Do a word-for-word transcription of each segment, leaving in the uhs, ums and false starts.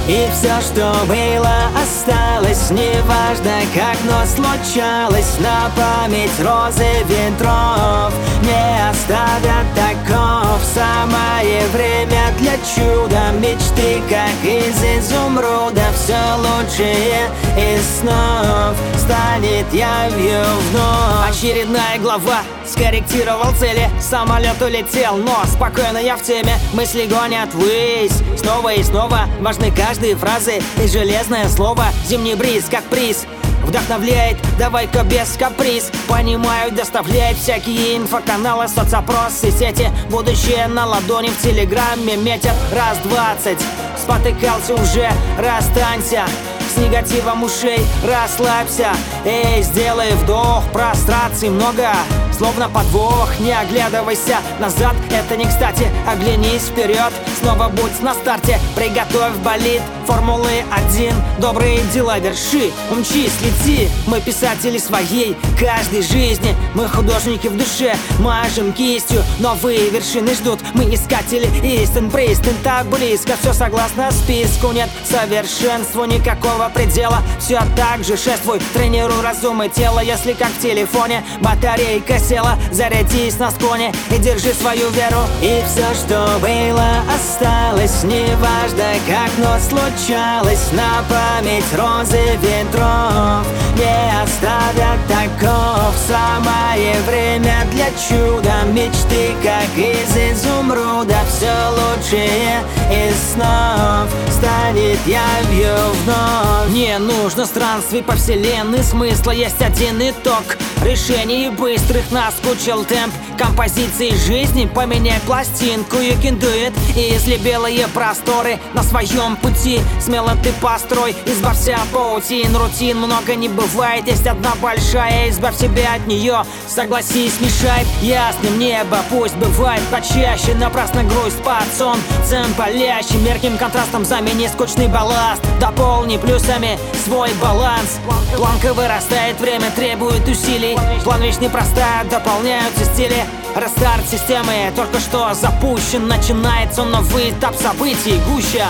И все, что было, осталось. Неважно как, но случалось. На память розы ветров не оставят таков. Самое время для чуда. Мечты, как из изумруда. Все лучшее из снов станет явью вновь. Очередная глава, скорректировал цели. Самолет улетел, но спокойно я в теме. Мысли гонят ввысь, снова и снова. Важны каждые фразы и железное слово. Зимний бриз, как приз, вдохновляет, давай-ка без каприз. Понимаю, доставляет всякие инфоканалы, соцопросы, сети. Будущее на ладони, в телеграмме метят раз двадцать. Спотыкался уже, расстанься с негативом ушей, расслабься. Эй, сделай вдох, простраций много, словно подвох. Не оглядывайся назад, это не кстати. Оглянись вперед, снова будь на старте. Приготовь болид Формулы один. Добрые дела верши, умчись, лети. Мы писатели своей каждой жизни. Мы художники в душе, мажем кистью. Новые вершины ждут, мы искатели истин. Пристань так близко, все согласно списку. Нет совершенству никакого предела. Все так же шествуй, тренируй разум и тело. Если как в телефоне батарейка села, зарядись на склоне и держи свою веру. И все, что было, осталось. Неважно как, но случалось. На память розы ветров не оставят таков. Самое время для чуда. Мечты, как из изумруда. Все лучшее из снов станет явью вновь. Не нужно странствий по вселенной, смысла есть один итог. Решений быстрых наскучил темп композиции жизни. Поменяй пластинку, you can do it. И если белые просторы на своем пути, смело ты построй, избавься от паутин. Рутин много не бывает, есть одна большая. Избавь себя от нее, согласись, мешает ясным небо. Пусть бывает почаще, напрасно грусть под сон. Цен палящий, мерким контрастом замени скучный балласт. Дополни плюсами свой баланс. Планка вырастает, время требует усилий. План вещь непростая, дополняются стили. Рестарт системы только что запущен. Начинается новый этап событий, гуща.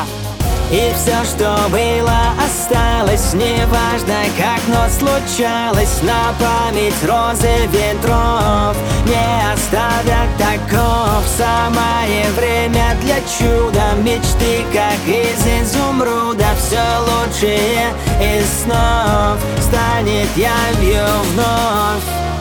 И все, что было, осталось. Неважно как, но случалось. На память розы ветров не оставят таков. Самое время для чуда. Мечты, как из изумруда. Все лучшее из снов станет явью вновь.